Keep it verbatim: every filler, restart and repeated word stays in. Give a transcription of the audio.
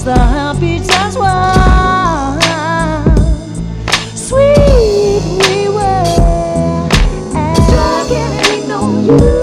was the heartbeats as one. Sweet we were, and I can't hate on you.